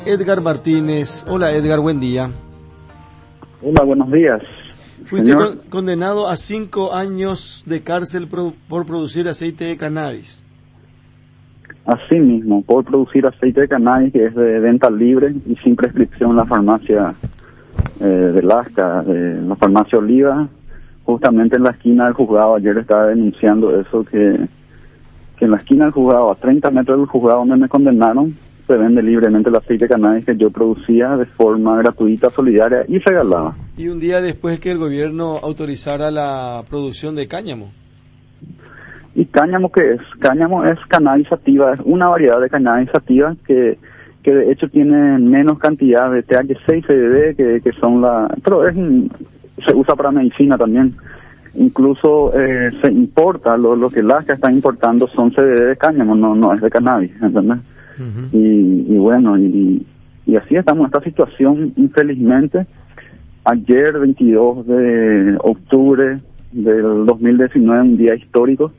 Edgar Martínez. Hola Edgar, buen día. Hola, buenos días. Fuiste condenado a 5 años de cárcel por producir aceite de cannabis. Así mismo, por producir aceite de cannabis que es de venta libre y sin prescripción en la farmacia de Lasca, la farmacia Oliva, justamente en la esquina del juzgado. Ayer estaba denunciando eso, que en la esquina del juzgado, a 30 metros del juzgado donde me condenaron, se vende libremente el aceite de cannabis que yo producía de forma gratuita, solidaria y regalada. Y un día después que el gobierno autorizara la producción de cáñamo. ¿Y cáñamo qué es? Cáñamo es cannabis sativa, es una variedad de cannabis sativa que de hecho tiene menos cantidad de THC y CBD que son pero se usa para medicina también. Incluso se importa, lo que Lasca está importando son CBD de cáñamo, no es de cannabis, ¿entendés? Uh-huh. Y bueno, y así estamos en esta situación, infelizmente. Ayer, 22 de octubre del 2019, un día histórico,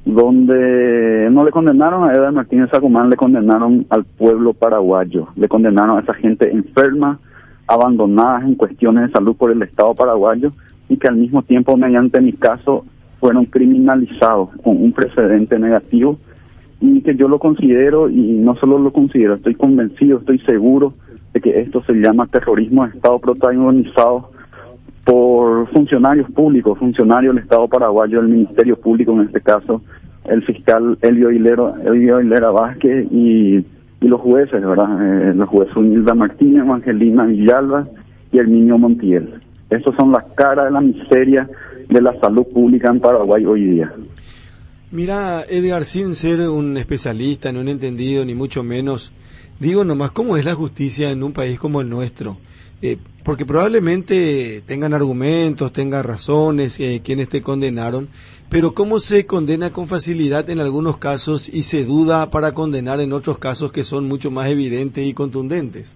donde no le condenaron a Edgar Martínez Sacomán, le condenaron al pueblo paraguayo, le condenaron a esa gente enferma, abandonada en cuestiones de salud por el Estado paraguayo, y que al mismo tiempo, mediante mi caso, fueron criminalizados con un precedente negativo, y que yo lo considero, y no solo lo considero, estoy convencido, estoy seguro de que esto se llama terrorismo de Estado protagonizado por funcionarios públicos, funcionarios del Estado paraguayo, del Ministerio Público en este caso, el fiscal Elio Hilera Vázquez y los jueces, ¿verdad? Los jueces Unilda Martínez, Angelina Villalba y Herminio Montiel. Estos son las caras de la miseria de la salud pública en Paraguay hoy día. Mira, Edgar, sin ser un especialista, no un entendido, ni mucho menos, digo nomás, ¿cómo es la justicia en un país como el nuestro? Porque probablemente tengan argumentos, tengan razones, quienes te condenaron, pero ¿cómo se condena con facilidad en algunos casos y se duda para condenar en otros casos que son mucho más evidentes y contundentes?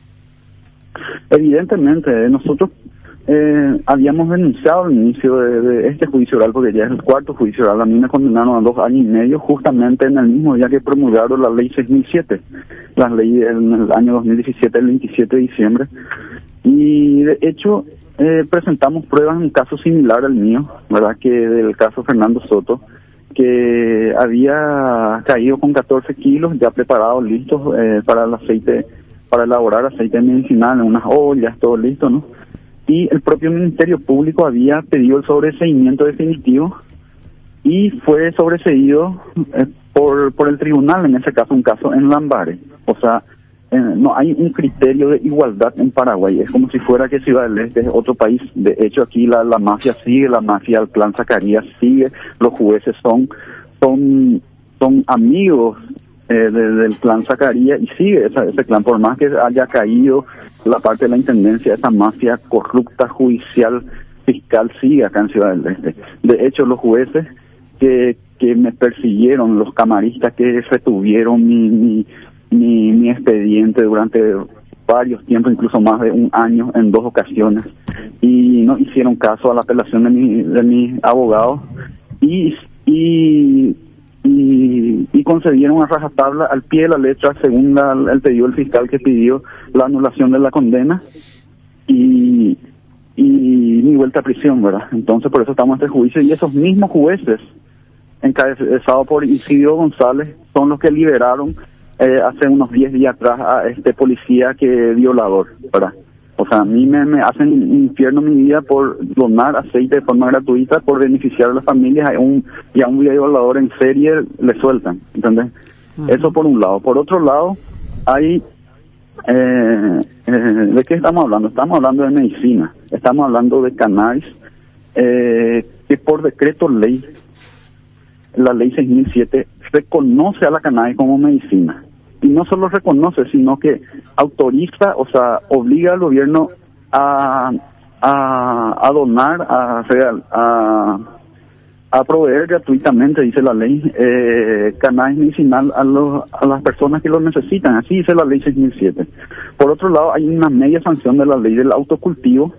Evidentemente, nosotros habíamos denunciado al inicio de este juicio oral, porque ya es el cuarto juicio oral. A mí me condenaron a 2 años y medio, justamente en el mismo día que promulgaron la ley 6007, la ley en el año 2017, el 27 de diciembre. Y de hecho, presentamos pruebas en un caso similar al mío, ¿verdad? Que del caso Fernando Soto, que había caído con 14 kilos ya preparados, listos para el aceite, para elaborar aceite medicinal en unas ollas, todo listo, ¿no? Y el propio Ministerio Público había pedido el sobreseimiento definitivo y fue sobreseído por el tribunal, en ese caso un caso en Lambares. O sea, no hay un criterio de igualdad en Paraguay, es como si fuera que Ciudad del Este es otro país. De hecho aquí la mafia sigue, la mafia del clan Zacarías sigue, los jueces son amigos del clan Zacarías y sigue ese clan, por más que haya caído la parte de la intendencia, esa mafia corrupta judicial fiscal sigue acá en Ciudad del Este. De hecho, los jueces que me persiguieron, los camaristas que retuvieron mi expediente durante varios tiempos, incluso más de 1 año en 2 ocasiones, y no hicieron caso a la apelación de mi abogado y concedieron a rajatabla, al pie de la letra, según el pedido del fiscal que pidió la anulación de la condena y mi vuelta a prisión, ¿verdad? Entonces por eso estamos en este juicio, y esos mismos jueces encabezados por Isidro González son los que liberaron hace unos 10 días atrás a este policía violador, ¿verdad? O sea, a mí me hacen infierno mi vida por donar aceite de forma gratuita, por beneficiar a las familias, y a un violador en serie le sueltan, ¿entendés? Uh-huh. Eso por un lado. Por otro lado, hay... ¿de qué estamos hablando? Estamos hablando de medicina, estamos hablando de cannabis, que por decreto ley, la ley 6007, reconoce a la cannabis como medicina. Y no solo reconoce, sino que autoriza, o sea, obliga al gobierno a donar, a proveer gratuitamente, dice la ley, cannabis medicinal a las personas que lo necesitan. Así dice la ley 6007. Por otro lado, hay una media sanción de la ley del autocultivo,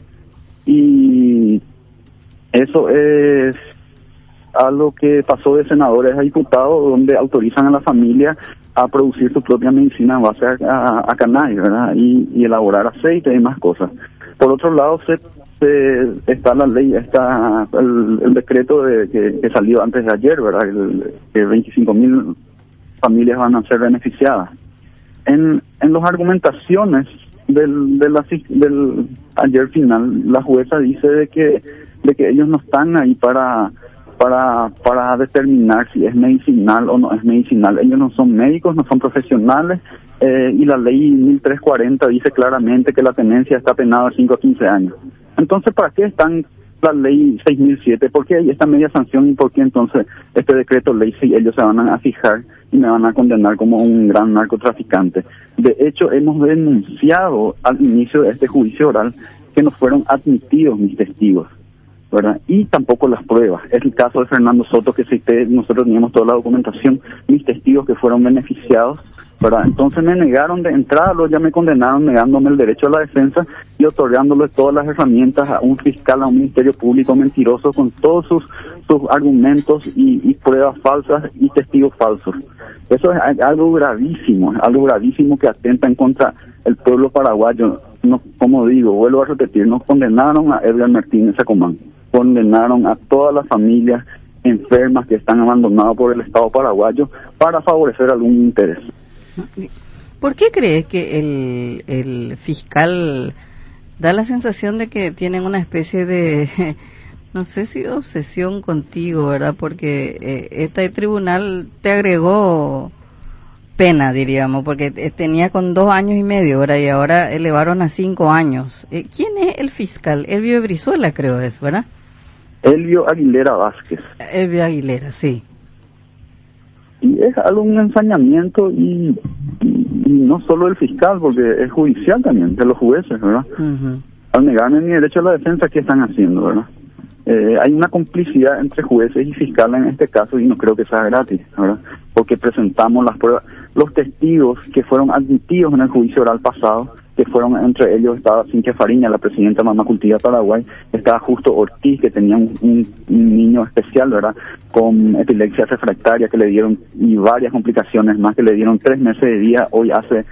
y eso es algo que pasó de senadores a diputados, donde autorizan a la familia a producir su propia medicina en base a cannabis, ¿verdad? Y elaborar aceite y más cosas. Por otro lado, está la ley, está el decreto que salió antes de ayer, ¿verdad? Que 25.000 familias van a ser beneficiadas. En las argumentaciones del ayer final, la jueza dice de que ellos no están ahí para determinar si es medicinal o no es medicinal. Ellos no son médicos, no son profesionales, y la ley 1340 dice claramente que la tenencia está penada de 5 a 15 años. Entonces, ¿para qué están la ley 6007? ¿Por qué hay esta media sanción y por qué entonces este decreto ley si ellos se van a fijar y me van a condenar como un gran narcotraficante? De hecho, hemos denunciado al inicio de este juicio oral que no fueron admitidos mis testigos, ¿verdad? Y tampoco las pruebas. Es el caso de Fernando Soto que cité, nosotros teníamos toda la documentación, mis testigos que fueron beneficiados, ¿verdad? Entonces me negaron de entrada, luego ya me condenaron negándome el derecho a la defensa y otorgándole todas las herramientas a un fiscal, a un ministerio público mentiroso con todos sus argumentos y pruebas falsas y testigos falsos. Eso es algo gravísimo que atenta en contra el pueblo paraguayo. No, como digo, vuelvo a repetir, nos condenaron a Edgar Martínez Sacomán, condenaron a todas las familias enfermas que están abandonadas por el Estado paraguayo para favorecer algún interés. ¿Por qué crees que el fiscal da la sensación de que tienen una especie de, no sé si obsesión contigo, ¿verdad? Porque este tribunal te agregó pena, diríamos, porque tenía con 2 años y medio, ¿verdad? Y ahora elevaron a 5 años. ¿Quién es el fiscal? Elvio Brizuela, creo es, ¿verdad? Elvio Aguilera Vázquez. Elvio Aguilera, sí. Y es un ensañamiento y no solo el fiscal, porque es judicial también, de los jueces, ¿verdad? Uh-huh. Al negarme mi derecho a la defensa, ¿qué están haciendo, verdad? Hay una complicidad entre jueces y fiscales en este caso y no creo que sea gratis, ¿verdad? Porque presentamos las pruebas. Los testigos que fueron admitidos en el juicio oral pasado, que fueron entre ellos, estaba Cintia Fariña, la presidenta de Mamá Cultiva de Paraguay, estaba Justo Ortiz, que tenía un niño especial, ¿verdad?, con epilepsia refractaria que le dieron, y varias complicaciones más, que le dieron 3 meses de vida. Hoy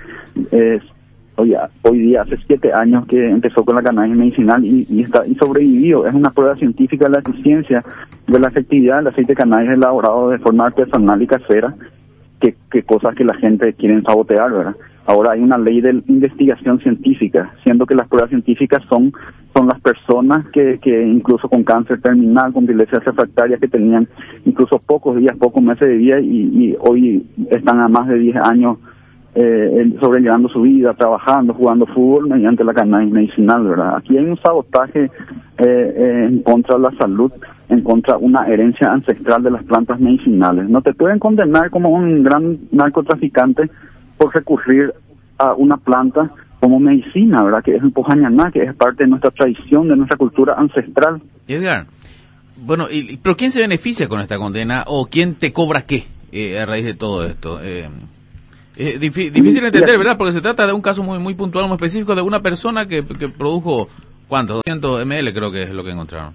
día hace 7 años que empezó con la cannabis medicinal y sobrevivió. Es una prueba científica de la eficiencia, de la efectividad del aceite de cannabis elaborado de forma artesanal y casera, que cosas que la gente quiere sabotear, ¿verdad? Ahora hay una ley de investigación científica, siendo que las pruebas científicas son las personas que incluso con cáncer terminal, con epilepsia refractaria, que tenían incluso pocos meses de vida y hoy están a más de 10 años sobrellevando su vida, trabajando, jugando fútbol mediante la cannabis medicinal, ¿verdad? Aquí hay un sabotaje en contra de la salud, en contra de una herencia ancestral de las plantas medicinales. No te pueden condenar como un gran narcotraficante por recurrir a una planta como medicina, ¿verdad? Que es el pojañaná, que es parte de nuestra tradición, de nuestra cultura ancestral. Edgar, bueno, ¿pero quién se beneficia con esta condena o quién te cobra qué a raíz de todo esto? Es difícil de entender, ¿verdad? Porque se trata de un caso muy puntual, muy específico, de una persona que produjo, ¿cuánto? 200 ml creo que es lo que encontraron.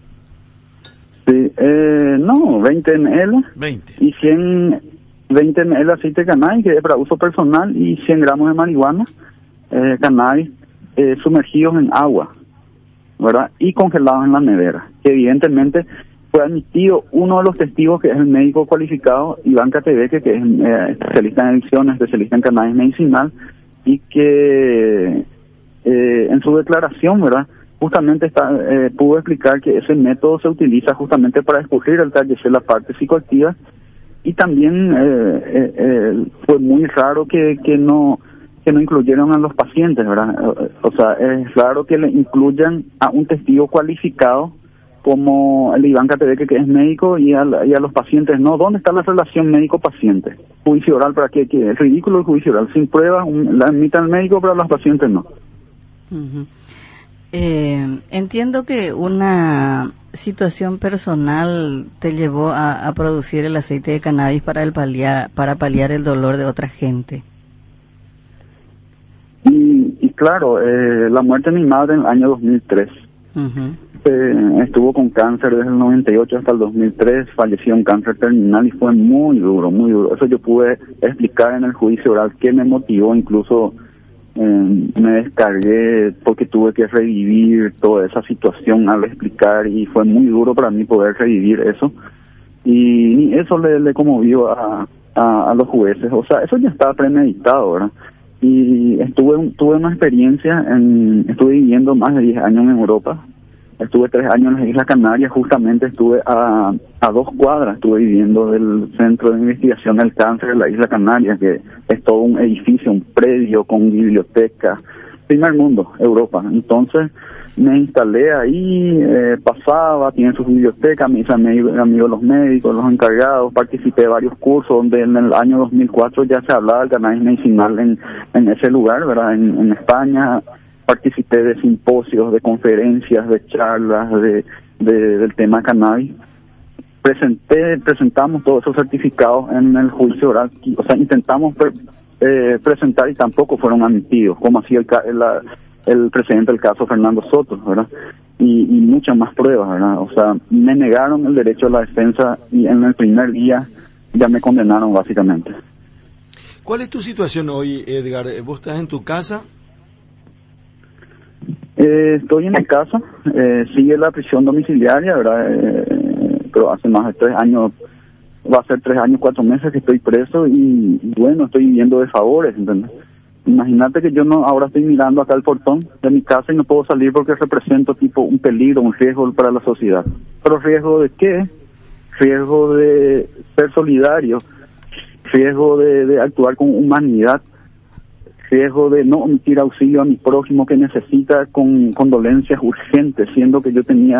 Sí, no, 20 ml. 20. Y 20 ml de aceite de cannabis, que es para uso personal, y 100 gramos de marihuana, cannabis, sumergidos en agua, ¿verdad? Y congelados en la nevera. Que evidentemente fue admitido uno de los testigos, que es el médico cualificado, Iván Catebeque, que es especialista en adicciones, especialista en cannabis medicinal, y que en su declaración, ¿verdad?, justamente pudo explicar que ese método se utiliza justamente para escurrir el THC, la parte psicoactiva, y también fue muy raro que no incluyeron a los pacientes, ¿verdad? O sea, es raro que le incluyan a un testigo cualificado como el Iván Catebeque, que es médico, y a los pacientes no. ¿Dónde está la relación médico-paciente? Juicio oral, ¿para qué? Es ridículo el juicio oral. Sin pruebas, la admite el médico, pero a los pacientes no. Uh-huh. Entiendo que una situación personal te llevó a producir el aceite de cannabis para paliar el dolor de otra gente. Y claro, la muerte de mi madre en el año 2003. Uh-huh. Estuvo con cáncer desde el 98 hasta el 2003, falleció en cáncer terminal y fue muy duro, muy duro. Eso yo pude explicar en el juicio oral, que me motivó, incluso me descargué porque tuve que revivir toda esa situación al explicar, y fue muy duro para mí poder revivir eso. Y eso le conmovió a los jueces. O sea, eso ya estaba premeditado, ¿verdad? Y tuve una experiencia, estuve viviendo más de 10 años en Europa. Estuve 3 años en las Islas Canarias, justamente estuve a 2 cuadras, estuve viviendo del Centro de Investigación del Cáncer de la Isla Canaria, que es todo un edificio, un predio con biblioteca, primer mundo, Europa. Entonces me instalé ahí, pasaba, tiene su biblioteca, me hice amigo de los médicos, los encargados, participé de varios cursos donde en el año 2004 ya se hablaba del cannabis medicinal en ese lugar, ¿verdad? En España. Participé de simposios, de conferencias, de charlas del tema cannabis. Presentamos todos esos certificados en el juicio oral, o sea, intentamos presentar y tampoco fueron admitidos, como hacía el presidente del caso, Fernando Soto, ¿verdad? Y muchas más pruebas, ¿verdad? O sea, me negaron el derecho a la defensa y en el primer día ya me condenaron básicamente. ¿Cuál es tu situación hoy, Edgar? ¿Vos estás en tu casa? Estoy en mi casa, sigue la prisión domiciliaria, ¿verdad? Pero hace más de 3 años, va a ser 3 años, 4 meses que estoy preso y bueno, estoy viviendo de favores, ¿entendés? Imagínate que yo ahora estoy mirando acá el portón de mi casa y no puedo salir porque represento tipo un peligro, un riesgo para la sociedad. ¿Pero riesgo de qué? Riesgo de ser solidario, riesgo de actuar con humanidad, riesgo de no omitir auxilio a mi prójimo que necesita con dolencias urgentes, siendo que yo tenía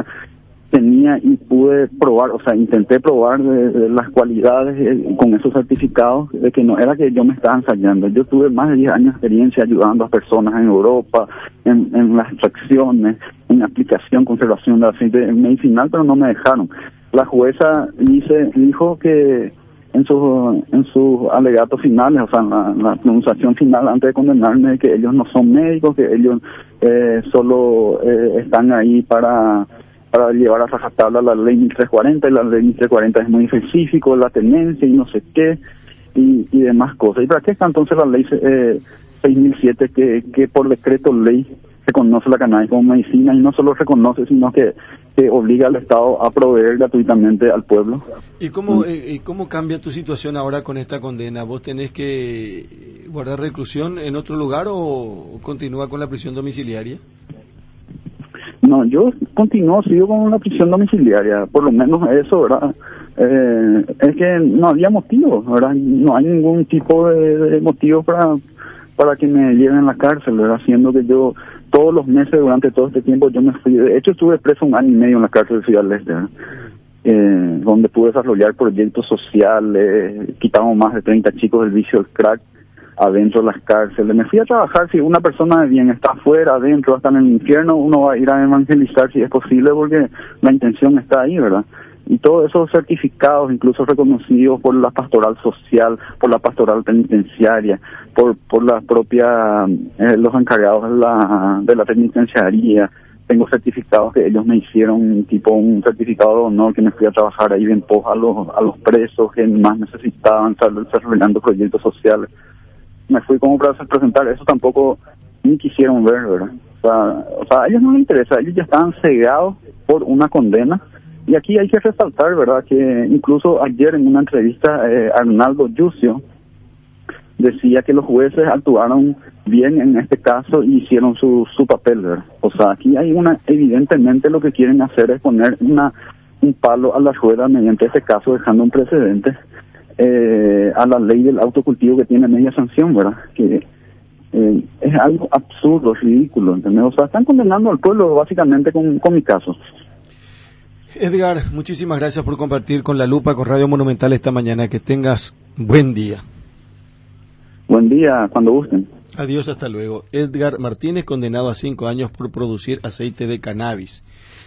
y pude probar, o sea, intenté probar de las cualidades con esos certificados, de que no era que yo me estaba ensayando. Yo tuve más de 10 años de experiencia ayudando a personas en Europa, en las extracciones, en aplicación, conservación de aceite medicinal, pero no me dejaron. La jueza dijo que en sus alegatos finales, o sea, en la pronunciación final antes de condenarme, que ellos no son médicos, que ellos solo están ahí para llevar a rajatabla la ley 1340, y la ley 1340 es muy específico, la tenencia y no sé qué, y demás cosas. ¿Y para qué está entonces la ley 6007 que por decreto ley reconoce la cannabis como medicina, y no solo reconoce, sino que obliga al Estado a proveer gratuitamente al pueblo? ¿Y cómo cambia tu situación ahora con esta condena? ¿Vos tenés que guardar reclusión en otro lugar o continúa con la prisión domiciliaria? No, yo sigo con una prisión domiciliaria, por lo menos eso, ¿verdad? Es que no había motivos, ¿verdad? No hay ningún tipo de motivo para que me lleven a la cárcel, ¿verdad? Siendo que yo todos los meses durante todo este tiempo yo me fui, de hecho estuve preso 1 año y medio en la cárcel de Ciudad del Este, donde pude desarrollar proyectos sociales, quitamos más de 30 chicos del vicio del crack adentro de las cárceles. Me fui a trabajar. Si una persona de bien está afuera, adentro, hasta en el infierno, uno va a ir a evangelizar si es posible, porque la intención está ahí, ¿verdad? Y todos esos certificados, incluso reconocidos por la pastoral social, por la pastoral penitenciaria, por la propia, los encargados de la penitenciaría. Tengo certificados que ellos me hicieron, tipo un certificado de honor, que me fui a trabajar ahí en pos a los presos que más necesitaban, desarrollando proyectos sociales. Me fui como para presentar, eso tampoco ni quisieron ver, ¿verdad? O sea, a ellos no les interesa, ellos ya estaban cegados por una condena. Y aquí hay que resaltar, ¿verdad?, que incluso ayer en una entrevista Arnaldo Yucio decía que los jueces actuaron bien en este caso y hicieron su papel, ¿verdad? O sea, aquí hay evidentemente lo que quieren hacer es poner un palo a la rueda mediante este caso, dejando un precedente a la ley del autocultivo, que tiene media sanción, ¿verdad? Que es algo absurdo, ridículo, ¿entendés? O sea, están condenando al pueblo básicamente con mi caso. Edgar, muchísimas gracias por compartir con La Lupa, con Radio Monumental esta mañana. Que tengas buen día. Buen día, cuando gusten. Adiós, hasta luego. Edgar Martínez, condenado a 5 años por producir aceite de cannabis.